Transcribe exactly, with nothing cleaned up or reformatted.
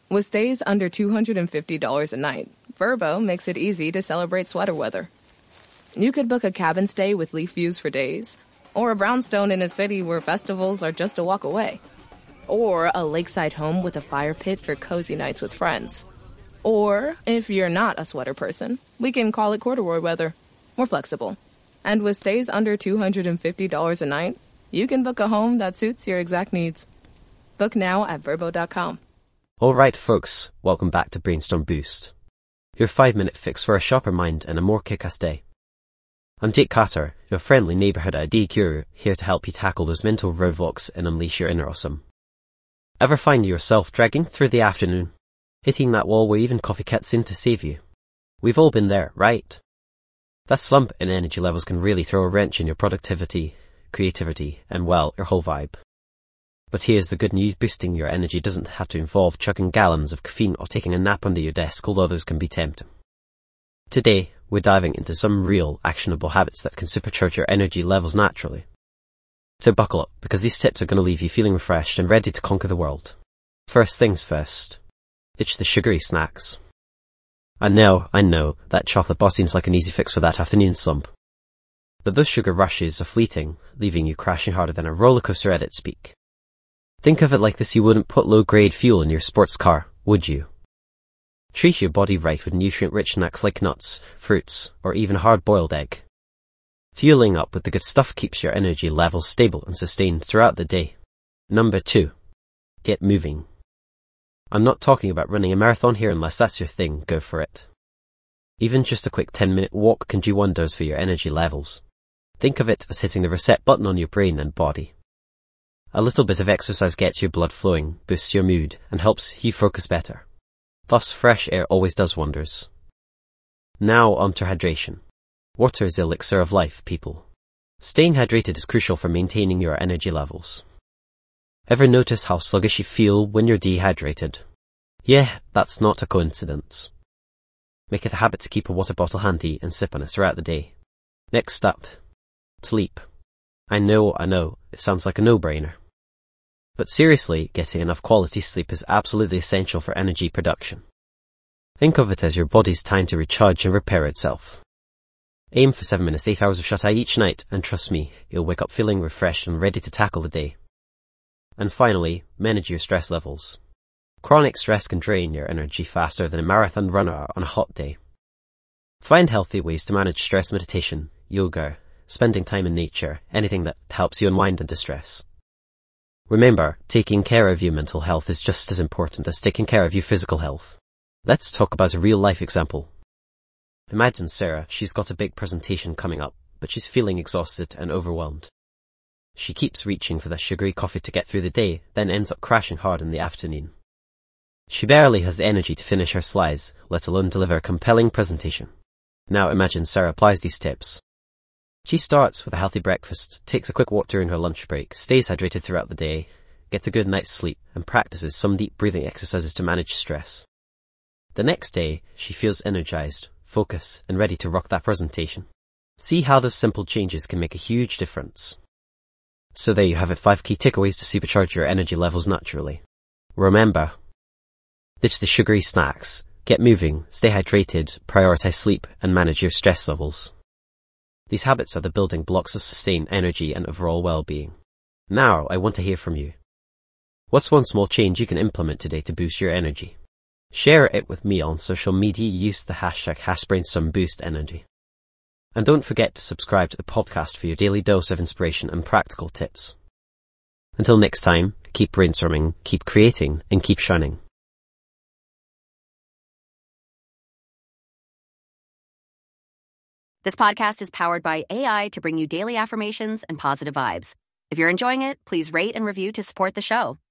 With stays under two hundred fifty dollars a night, Vrbo makes it easy to celebrate sweater weather. You could book a cabin stay with leaf views for days, or a brownstone in a city where festivals are just a walk away, or a lakeside home with a fire pit for cozy nights with friends. Or, if you're not a sweater person, we can call it corduroy weather. We're flexible. And with stays under two hundred fifty dollars a night, you can book a home that suits your exact needs. Book now at Vrbo dot com. Alright folks, welcome back to Brainstorm Boost. Your five minute fix for a sharper mind and a more kick-ass day. I'm Jake Carter, your friendly neighbourhood idea guru, here to help you tackle those mental roadblocks and unleash your inner awesome. Ever find yourself dragging through the afternoon, hitting that wall where even coffee can't seem to save you? We've all been there, right? That slump in energy levels can really throw a wrench in your productivity, creativity, and well, your whole vibe. But here's the good news, boosting your energy doesn't have to involve chugging gallons of caffeine or taking a nap under your desk, although those can be tempting. Today, we're diving into some real, actionable habits that can supercharge your energy levels naturally. So buckle up, because these tips are going to leave you feeling refreshed and ready to conquer the world. First things first, ditch the sugary snacks. I know, I know, that chocolate bar seems like an easy fix for that afternoon slump. But those sugar rushes are fleeting, leaving you crashing harder than a roller coaster at its peak. Think of it like this: you wouldn't put low-grade fuel in your sports car, would you? Treat your body right with nutrient-rich snacks like nuts, fruits, or even a hard-boiled egg. Fueling up with the good stuff keeps your energy levels stable and sustained throughout the day. Number two, get moving. I'm not talking about running a marathon here. Unless that's your thing, go for it. Even just a quick ten minute walk can do wonders for your energy levels. Think of it as hitting the reset button on your brain and body. A little bit of exercise gets your blood flowing, boosts your mood, and helps you focus better. Thus, fresh air always does wonders. Now on to hydration. Water is the elixir of life, people. Staying hydrated is crucial for maintaining your energy levels. Ever notice how sluggish you feel when you're dehydrated? Yeah, that's not a coincidence. Make it a habit to keep a water bottle handy and sip on it throughout the day. Next up, sleep. I know, I know, it sounds like a no-brainer. But seriously, getting enough quality sleep is absolutely essential for energy production. Think of it as your body's time to recharge and repair itself. Aim for seven minutes, eight hours of shut-eye each night, and trust me, you'll wake up feeling refreshed and ready to tackle the day. And finally, manage your stress levels. Chronic stress can drain your energy faster than a marathon runner on a hot day. Find healthy ways to manage stress: meditation, yoga, spending time in nature, anything that helps you unwind and distress. Remember, taking care of your mental health is just as important as taking care of your physical health. Let's talk about a real-life example. Imagine Sarah. She's got a big presentation coming up, but she's feeling exhausted and overwhelmed. She keeps reaching for that sugary coffee to get through the day, then ends up crashing hard in the afternoon. She barely has the energy to finish her slides, let alone deliver a compelling presentation. Now imagine Sarah applies these tips. She starts with a healthy breakfast, takes a quick walk during her lunch break, stays hydrated throughout the day, gets a good night's sleep, and practices some deep breathing exercises to manage stress. The next day, she feels energized, focused, and ready to rock that presentation. See how those simple changes can make a huge difference. So there you have it, five key takeaways to supercharge your energy levels naturally. Remember, ditch the sugary snacks, get moving, stay hydrated, prioritize sleep, and manage your stress levels. These habits are the building blocks of sustained energy and overall well-being. Now, I want to hear from you. What's one small change you can implement today to boost your energy? Share it with me on social media. Use the hashtag HashBrainstormBoostEnergy. And don't forget to subscribe to the podcast for your daily dose of inspiration and practical tips. Until next time, keep brainstorming, keep creating, and keep shining. This podcast is powered by A I to bring you daily affirmations and positive vibes. If you're enjoying it, please rate and review to support the show.